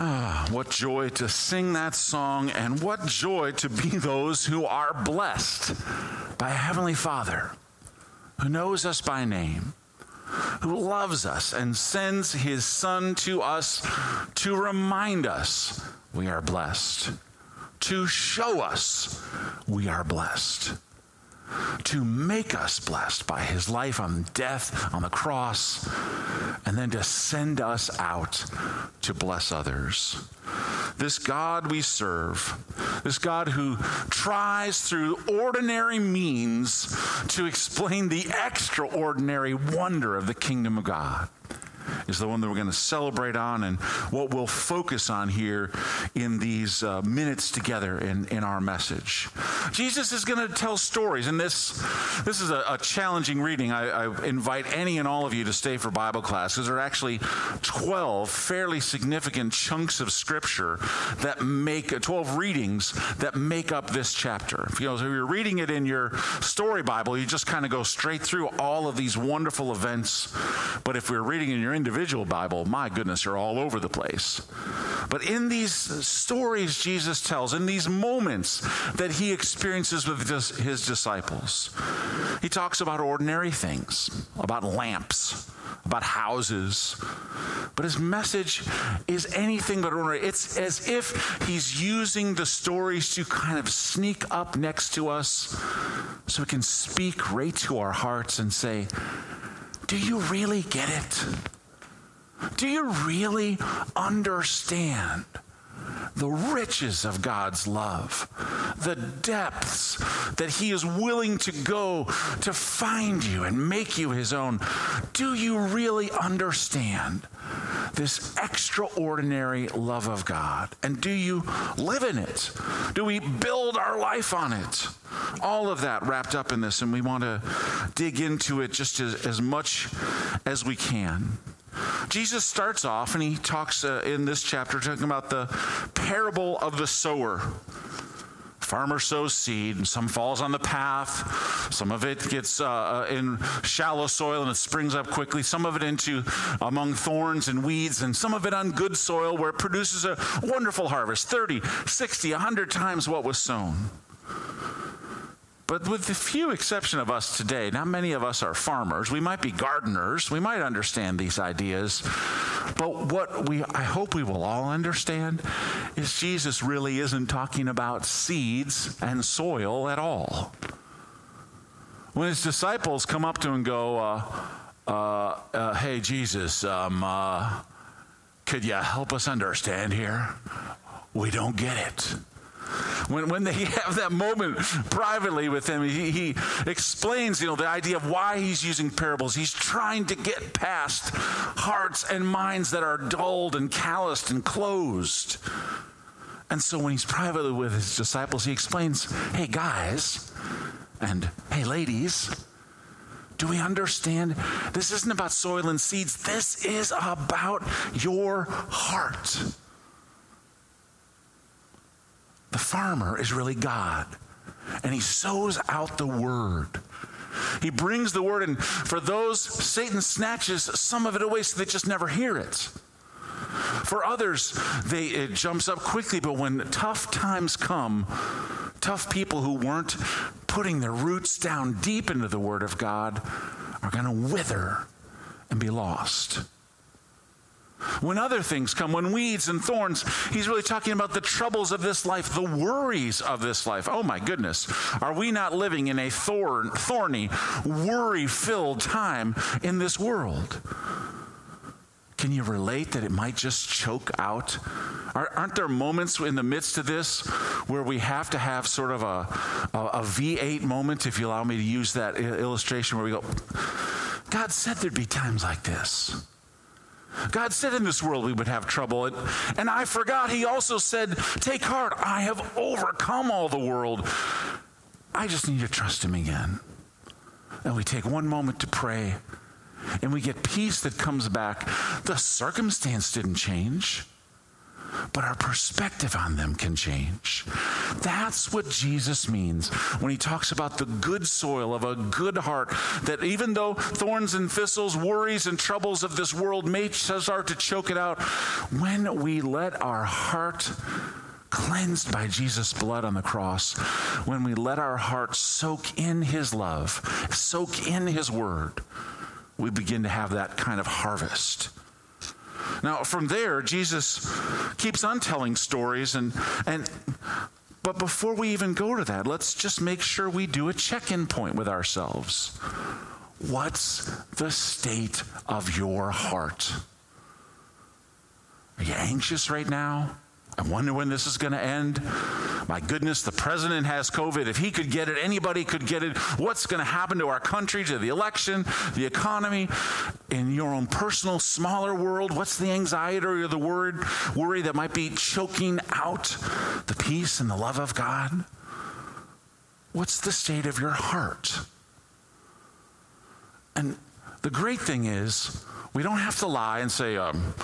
What joy to sing that song, and what joy to be those who are blessed by a Heavenly Father who knows us by name, who loves us and sends his Son to us to remind us we are blessed, to show us we are blessed, to make us blessed by his life on death on the cross, and then to send us out to bless others. This God we serve, this God who tries through ordinary means to explain the extraordinary wonder of the kingdom of God, is the one that we're going to celebrate on and what we'll focus on here in these minutes together in our message. Jesus is going to tell stories, and this is a challenging reading. I invite any and all of you to stay for Bible class, because there are actually 12 fairly significant chunks of Scripture that make 12 readings that make up this chapter. If you're reading it in your story Bible, you just kind of go straight through all of these wonderful events. But if we're reading in your individual Bible, my goodness, you're all over the place. But in these stories Jesus tells, in these moments that he experiences with his disciples, he talks about ordinary things, about lamps, about houses. But his message is anything but ordinary. It's as if he's using the stories to kind of sneak up next to us so he can speak right to our hearts and say, do you really get it? Do you really understand the riches of God's love, the depths that he is willing to go to find you and make you his own? Do you really understand this extraordinary love of God? And do you live in it? Do we build our life on it? All of that wrapped up in this, and we want to dig into it just as much as we can. Jesus starts off, and he talks in this chapter, talking about the parable of the sower. Farmer sows seed, and some falls on the path. Some of it gets in shallow soil, and it springs up quickly. Some of it into among thorns and weeds, and some of it on good soil, where it produces a wonderful harvest, 30, 60, 100 times what was sown. But with the few exception of us today, not many of us are farmers. We might be gardeners. We might understand these ideas. But what I hope we will all understand is Jesus really isn't talking about seeds and soil at all. When his disciples come up to him and go, hey, Jesus, could you help us understand here? We don't get it. When they have that moment privately with him, he explains, the idea of why he's using parables. He's trying to get past hearts and minds that are dulled and calloused and closed. And so when he's privately with his disciples, he explains, hey guys, and hey ladies, do we understand? This isn't about soil and seeds. This is about your heart. The farmer is really God, and he sows out the word. He brings the word, and for those, Satan snatches some of it away so they just never hear it. For others, it jumps up quickly, but when tough times come, tough people who weren't putting their roots down deep into the word of God are going to wither and be lost. When other things come, when weeds and thorns, he's really talking about the troubles of this life, the worries of this life. Oh my goodness, are we not living in a thorny, worry-filled time in this world? Can you relate that it might just choke out? Aren't there moments in the midst of this where we have to have sort of a V8 moment, if you allow me to use that illustration, where we go, God said there'd be times like this. God said in this world we would have trouble, and I forgot. He also said, take heart, I have overcome all the world. I just need to trust him again. And we take one moment to pray, and we get peace that comes back. The circumstance didn't change. but our perspective on them can change. That's what Jesus means when he talks about the good soil of a good heart, that even though thorns and thistles, worries and troubles of this world may start to choke it out, when we let our heart, cleansed by Jesus' blood on the cross, when we let our heart soak in his love, soak in his word, we begin to have that kind of harvest. Now, from there, Jesus keeps on telling stories, but before we even go to that, let's just make sure we do a check-in point with ourselves. What's the state of your heart? Are you anxious right now? I wonder when this is going to end. My goodness, the president has COVID. If he could get it, anybody could get it. What's going to happen to our country, to the election, the economy? In your own personal, smaller world, what's the anxiety or the worry that might be choking out the peace and the love of God? What's the state of your heart? And the great thing is, we don't have to lie and say,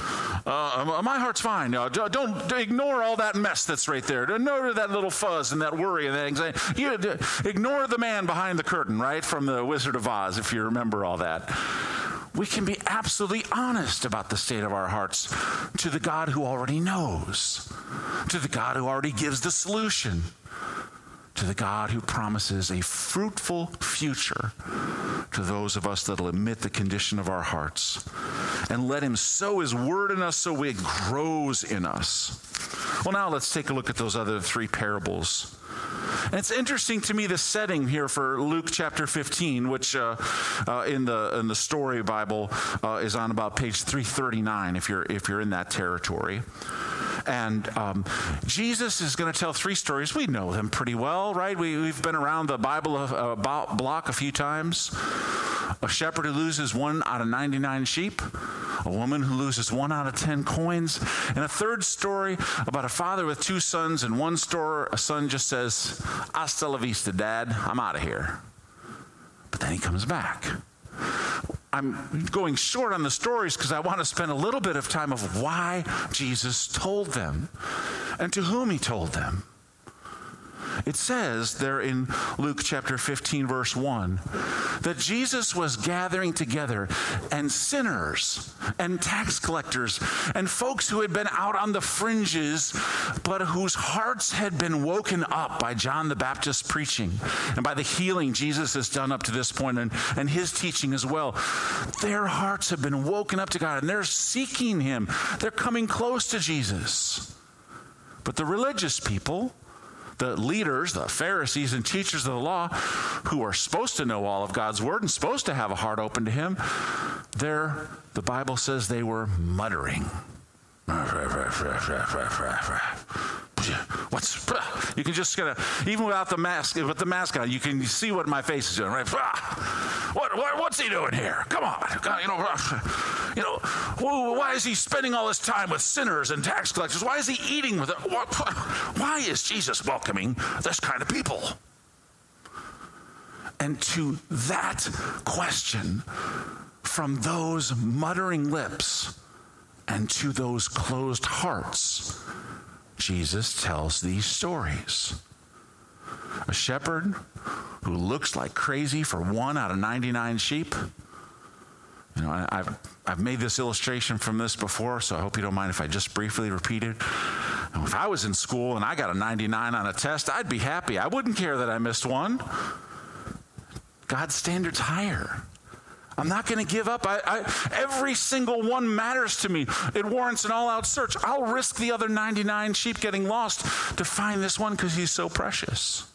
my heart's fine. Don't ignore all that mess that's right there. Don't ignore that little fuzz and that worry and that anxiety. Ignore the man behind the curtain, right, from the Wizard of Oz, if you remember all that. We can be absolutely honest about the state of our hearts to the God who already knows, to the God who already gives the solution, to the God who promises a fruitful future to those of us that will admit the condition of our hearts and let him sow his word in us so it grows in us. Well, now let's take a look at those other three parables. And it's interesting to me, the setting here for Luke chapter 15, which in the Story Bible is on about page 339 if you're in that territory. And Jesus is going to tell three stories. We know them pretty well, right? We've been around the Bible block a few times. A shepherd who loses 1 out of 99 sheep. A woman who loses 1 out of 10 coins. And a third story about a father with 2 sons. And one story, a son just says, "Hasta la vista, Dad. I'm out of here." But then he comes back. I'm going short on the stories because I want to spend a little bit of time of why Jesus told them and to whom he told them. It says there in Luke chapter 15, verse 1, that Jesus was gathering together and sinners and tax collectors and folks who had been out on the fringes, but whose hearts had been woken up by John the Baptist's preaching and by the healing Jesus has done up to this point and his teaching as well. Their hearts have been woken up to God and they're seeking him. They're coming close to Jesus. But the religious people, the leaders, the Pharisees and teachers of the law, who are supposed to know all of God's word and supposed to have a heart open to him, the Bible says they were muttering. You can just kind of, even without the mask, with the mask on, you can see what my face is doing, right? What's he doing here? Come on. Why is he spending all his time with sinners and tax collectors? Why is he eating with them? Why is Jesus welcoming this kind of people? And to that question, from those muttering lips and to those closed hearts, Jesus tells these stories. A shepherd who looks like crazy for 1 out of 99 sheep. I've made this illustration from this before, so I hope you don't mind if I just briefly repeat it. If I was in school and I got a 99 on a test, I'd be happy. I wouldn't care that I missed one. God's standard's higher. I'm not going to give up. Every single one matters to me. It warrants an all-out search. I'll risk the other 99 sheep getting lost to find this one because he's so precious.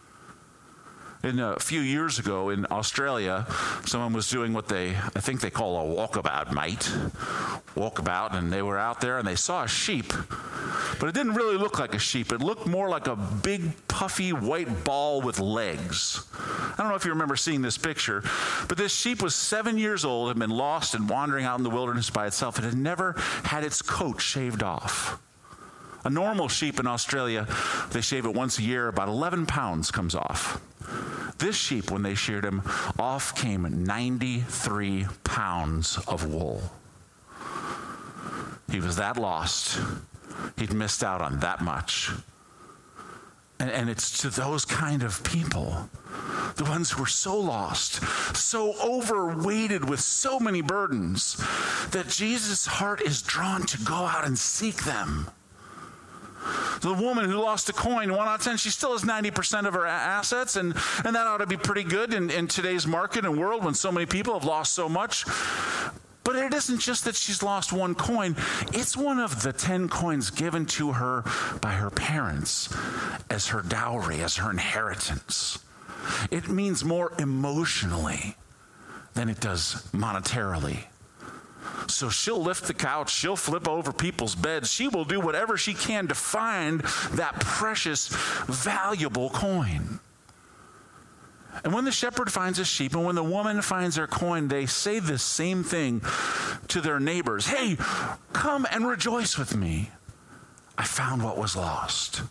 A few years ago in Australia, someone was doing what I think they call a walkabout, walkabout, and they were out there and they saw a sheep, but it didn't really look like a sheep. It looked more like a big, puffy, white ball with legs. I don't know if you remember seeing this picture, but this sheep was 7 years old, had been lost and wandering out in the wilderness by itself. It had never had its coat shaved off. A normal sheep in Australia, they shave it once a year, about 11 pounds comes off. This sheep, when they sheared him, off came 93 pounds of wool. He was that lost, he'd missed out on that much. And it's to those kind of people, the ones who are so lost, so overweighted with so many burdens, that Jesus' heart is drawn to go out and seek them. The woman who lost a coin, 1 out of 10, she still has 90% of her assets, and that ought to be pretty good in today's market and world when so many people have lost so much. But it isn't just that she's lost one coin. It's one of the 10 coins given to her by her parents as her dowry, as her inheritance. It means more emotionally than it does monetarily. So she'll lift the couch, she'll flip over people's beds, she will do whatever she can to find that precious, valuable coin. And when the shepherd finds his sheep and when the woman finds their coin, they say the same thing to their neighbors. Hey, come and rejoice with me. I found what was lost.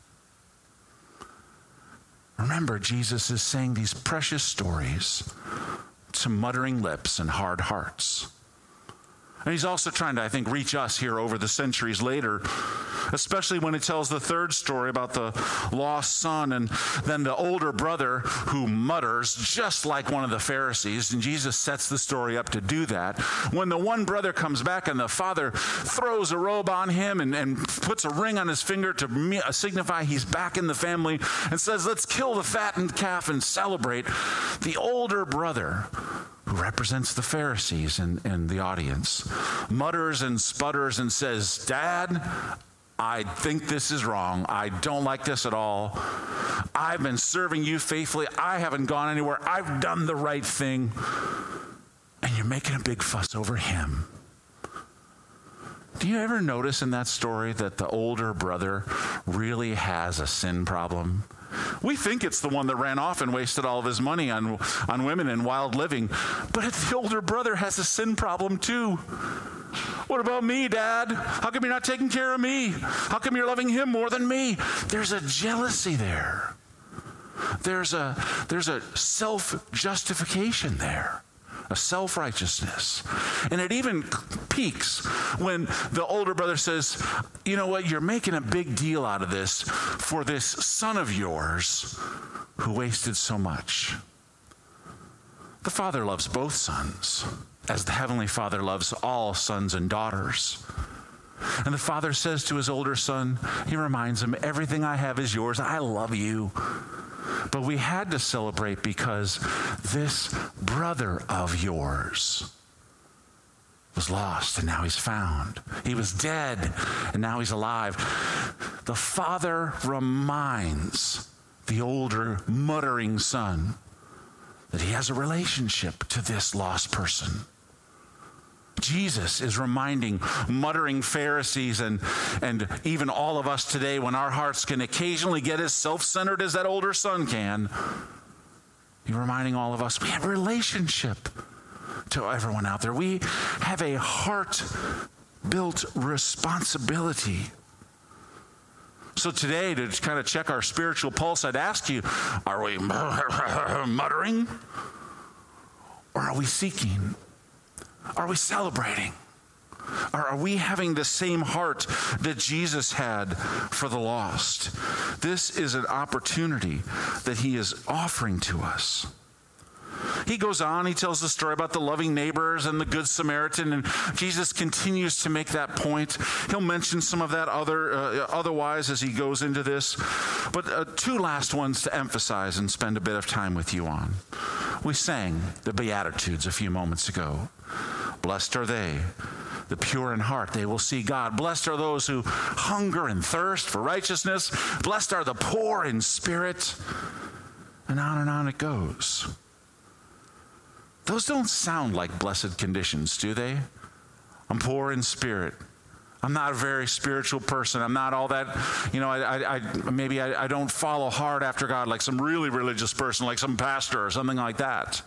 Remember, Jesus is saying these precious stories to muttering lips and hard hearts. And he's also trying to, I think, reach us here over the centuries later, especially when he tells the third story about the lost son and then the older brother who mutters just like one of the Pharisees. And Jesus sets the story up to do that. When the one brother comes back and the father throws a robe on him and puts a ring on his finger to signify he's back in the family and says, let's kill the fattened calf and celebrate, the older brother, who represents the Pharisees in the audience, mutters and sputters and says, Dad, I think this is wrong. I don't like this at all. I've been serving you faithfully. I haven't gone anywhere. I've done the right thing. And you're making a big fuss over him. Do you ever notice in that story that the older brother really has a sin problem? We think it's the one that ran off and wasted all of his money on women and wild living. But the older brother has a sin problem too. What about me, Dad? How come you're not taking care of me? How come you're loving him more than me? There's a jealousy there. There's a self-justification there. A self-righteousness. And it even peaks when the older brother says, you know what, you're making a big deal out of this for this son of yours who wasted so much. The Father loves both sons, as the Heavenly Father loves all sons and daughters. And the Father says to his older son, he reminds him, everything I have is yours. I love you. But we had to celebrate because this brother of yours was lost and now he's found. He was dead and now he's alive. The father reminds the older muttering son that he has a relationship to this lost person. Jesus is reminding muttering Pharisees and even all of us today, when our hearts can occasionally get as self-centered as that older son can, he's reminding all of us we have a relationship to everyone out there. We have a heart-built responsibility. So today, to kind of check our spiritual pulse, I'd ask you, are we muttering? Or are we seeking? Are we celebrating? Are we having the same heart that Jesus had for the lost? This is an opportunity that he is offering to us. He goes on, he tells the story about the loving neighbors and the Good Samaritan, and Jesus continues to make that point. He'll mention some of that otherwise as he goes into this. But two last ones to emphasize and spend a bit of time with you on. We sang the Beatitudes a few moments ago. Blessed are they, the pure in heart, they will see God. Blessed are those who hunger and thirst for righteousness. Blessed are the poor in spirit. And on it goes. Those don't sound like blessed conditions, do they? I'm poor in spirit. I'm not a very spiritual person. I'm not all that, I don't follow hard after God like some really religious person, like some pastor or something like that.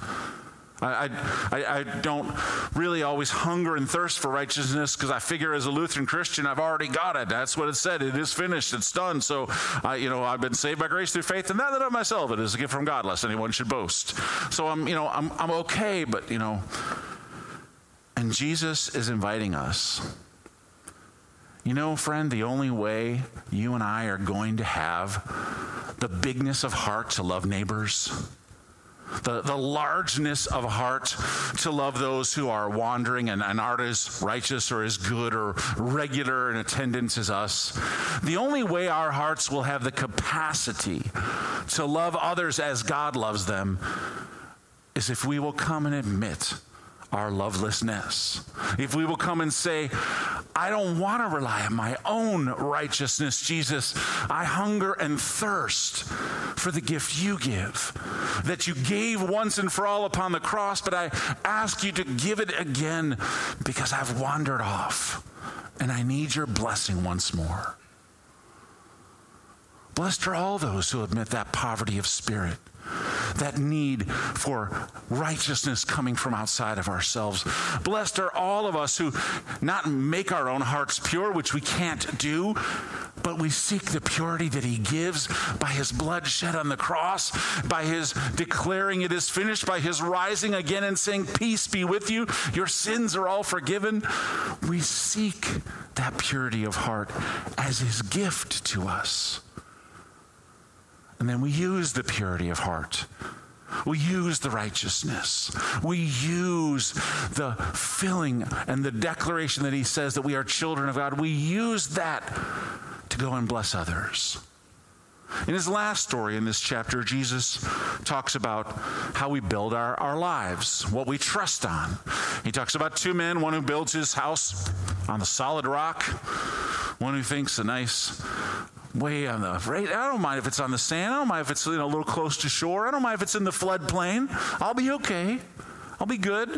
I don't really always hunger and thirst for righteousness because I figure as a Lutheran Christian, I've already got it. That's what it said. It is finished. It's done. So, I've been saved by grace through faith, and not that of myself. It is a gift from God, lest anyone should boast. So I'm okay, but, and Jesus is inviting us. You know, friend, the only way you and I are going to have the bigness of heart to love neighbors, the largeness of heart to love those who are wandering and aren't as righteous or as good or regular in attendance as us. The only way our hearts will have the capacity to love others as God loves them is if we will come and admit our lovelessness. If we will come and say, I don't want to rely on my own righteousness, Jesus. I hunger and thirst for the gift you give, that you gave once and for all upon the cross, but I ask you to give it again because I've wandered off and I need your blessing once more. Blessed are all those who admit that poverty of spirit, that need for righteousness coming from outside of ourselves. Blessed are all of us who not make our own hearts pure, which we can't do, but we seek the purity that he gives by his blood shed on the cross, by his declaring it is finished, by his rising again and saying, peace be with you, your sins are all forgiven. We seek that purity of heart as his gift to us. And then we use the purity of heart. We use the righteousness. We use the filling and the declaration that he says that we are children of God. We use that to go and bless others. In his last story in this chapter, Jesus talks about how we build our lives, what we trust on. He talks about two men, one who builds his house on the solid rock, one who thinks a nice way on the right. I don't mind if it's on the sand. I don't mind if it's a little close to shore. I don't mind if it's in the floodplain. I'll be okay. I'll be good.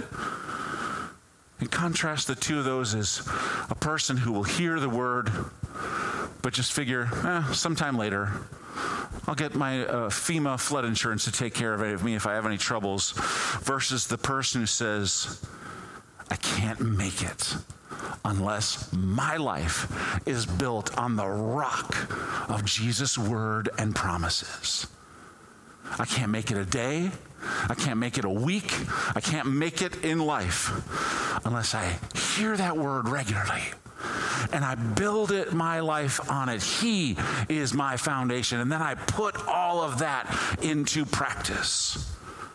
And contrast the two of those as a person who will hear the word, but just figure, sometime later, I'll get my FEMA flood insurance to take care of me if I have any troubles, versus the person who says, I can't make it unless my life is built on the rock of Jesus' word and promises. I can't make it a day. I can't make it a week. I can't make it in life unless I hear that word regularly and I build my life on it. He is my foundation. And then I put all of that into practice.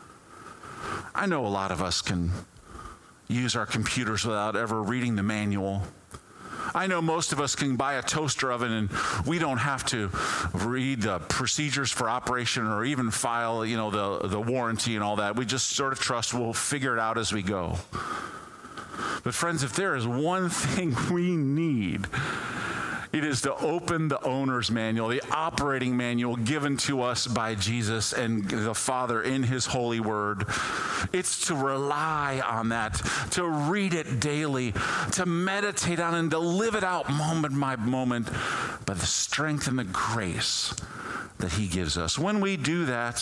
I know a lot of us can use our computers without ever reading the manual. I know most of us can buy a toaster oven and we don't have to read the procedures for operation or even file, the warranty and all that. We just sort of trust we'll figure it out as we go. But friends, if there is one thing we need, it is to open the owner's manual, the operating manual given to us by Jesus and the Father in his holy word. It's to rely on that, to read it daily, to meditate on it, and to live it out moment by moment by the strength and the grace that he gives us. When we do that,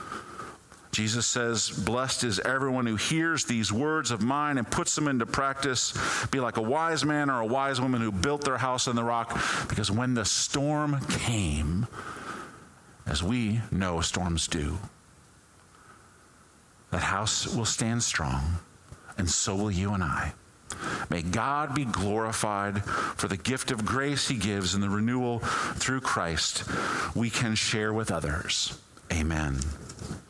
Jesus says, blessed is everyone who hears these words of mine and puts them into practice. Be like a wise man or a wise woman who built their house on the rock, because when the storm came, as we know storms do, that house will stand strong, and so will you and I. May God be glorified for the gift of grace he gives and the renewal through Christ we can share with others. Amen.